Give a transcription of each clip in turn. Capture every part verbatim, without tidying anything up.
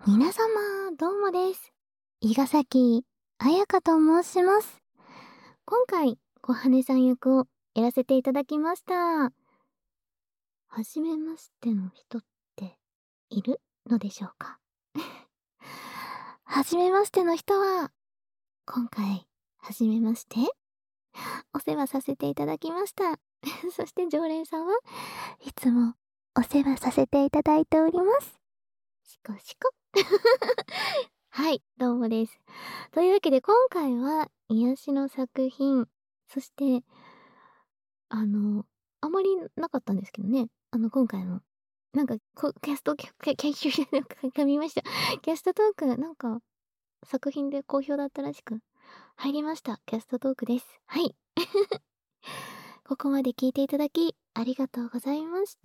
皆様、どうもです。伊賀崎彩香と申します。今回、小羽さん役をやらせていただきました。はじめましての人っているのでしょうか？はじめましての人は、今回、はじめまして、お世話させていただきました。そして常連さんはいつもお世話させていただいております。シコシコ。はい、どうもです。というわけで今回は癒しの作品、そして、あの、あまりなかったんですけどね。あの、今回の、なんか、こキャスト、キャキャ研究じゃなく噛みました。キャストトーク、なんか、作品で好評だったらしく、入りました。キャストトークです。はい。ここまで聞いていただき、ありがとうございました。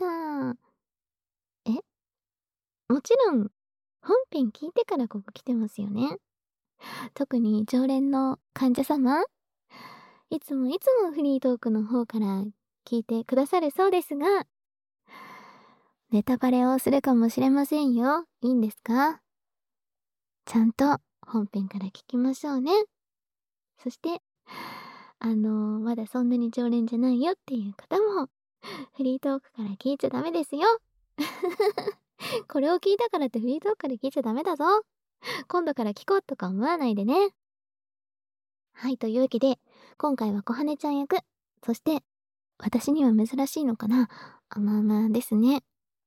えもちろん、本編聞いてからここ来てますよね。特に常連の患者様、いつもいつもフリートークの方から聞いてくださるそうですが、ネタバレをするかもしれませんよ。いいんですか？ちゃんと本編から聞きましょうね。そして、あのー、まだそんなに常連じゃないよっていう方も、フリートークから聞いちゃダメですよ。これを聞いたからってフリートークから聞いちゃダメだぞ。今度から聞こうとか思わないでね。はい、というわけで、今回は小羽ちゃん役、そして、私には珍しいのかな、甘々ですね。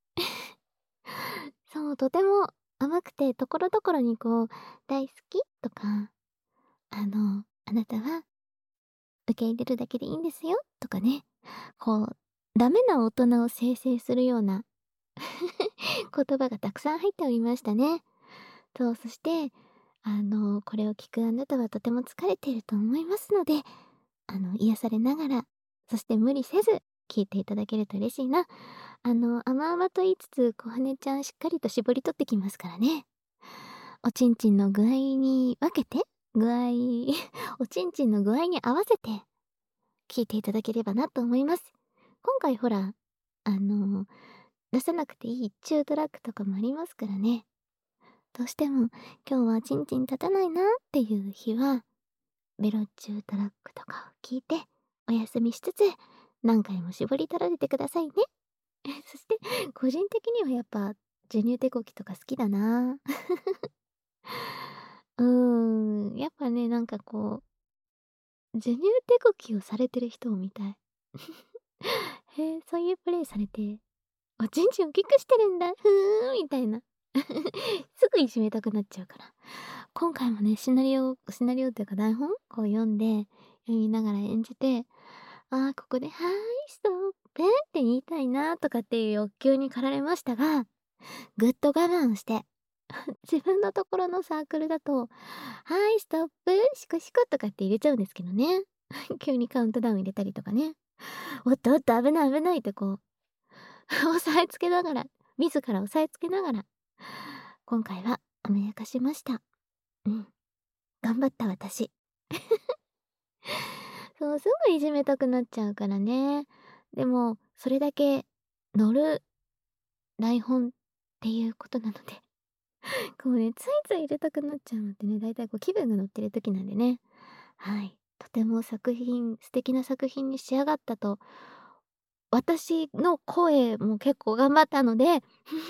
そう、とても甘くて、ところどころにこう、大好きとか、あの、あなたは受け入れるだけでいいんですよとかね、こう、ダメな大人を生成するような言葉がたくさん入っておりましたね。そう、そして、あの、これを聞くあなたはとても疲れていると思いますので、あの、癒されながら、そして無理せず聞いていただけると嬉しいな。あの、甘々と言いつつ、小羽ちゃんしっかりと絞り取ってきますからね。おちんちんの具合に分けて、具合おちんちんの具合に合わせて聞いていただければなと思います。今回ほら、あの、出さなくていい中トラックとかもありますからね。どうしても今日はちんちん立たないなっていう日は、ベロチュートラックとかを聞いて、お休みしつつ、何回も絞り取られてくださいね。そして、個人的にはやっぱ、授乳手こきとか好きだな。うーん、やっぱね、なんかこう、授乳手こきをされてる人を見たい。へえ、そういうプレイされて、おちんちん大きくしてるんだ、ふーん、みたいな。すぐいじめたくなっちゃうから。今回もね、シナリオシナリオっていうか台本こう読んで、読みながら演じて、ああ、ここで、はーい、ストップって言いたいなとかっていう欲求に駆られましたが、ぐっと我慢して、自分のところのサークルだと、はーい、ストップ、シコシコとかって入れちゃうんですけどね。急にカウントダウン入れたりとかね。おっとおっと危ない危ないってこう、押さえつけながら、自ら押さえつけながら、今回は甘やかしました。うん。頑張った私。そう、すぐいじめたくなっちゃうからね。でも、それだけ乗る台本っていうことなので、こうね、ついつい入れたくなっちゃうのってね、だいたいこう気分が乗ってる時なんでね。はい。とても作品素敵な作品に仕上がったと、私の声も結構頑張ったので、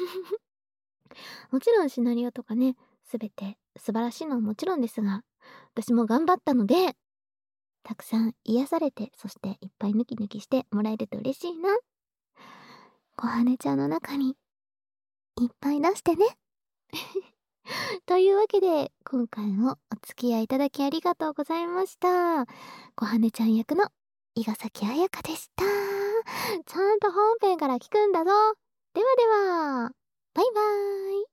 もちろんシナリオとかね、全て素晴らしいのはもちろんですが、私も頑張ったので、たくさん癒されて、そしていっぱいヌキヌキしてもらえると嬉しいな。小羽ちゃんの中にいっぱい出してね。というわけで、今回もお付き合いいただきありがとうございました。小羽ちゃん役の伊賀崎彩香でした。ちゃんと本編から聞くんだぞ。ではでは、バイバーイ。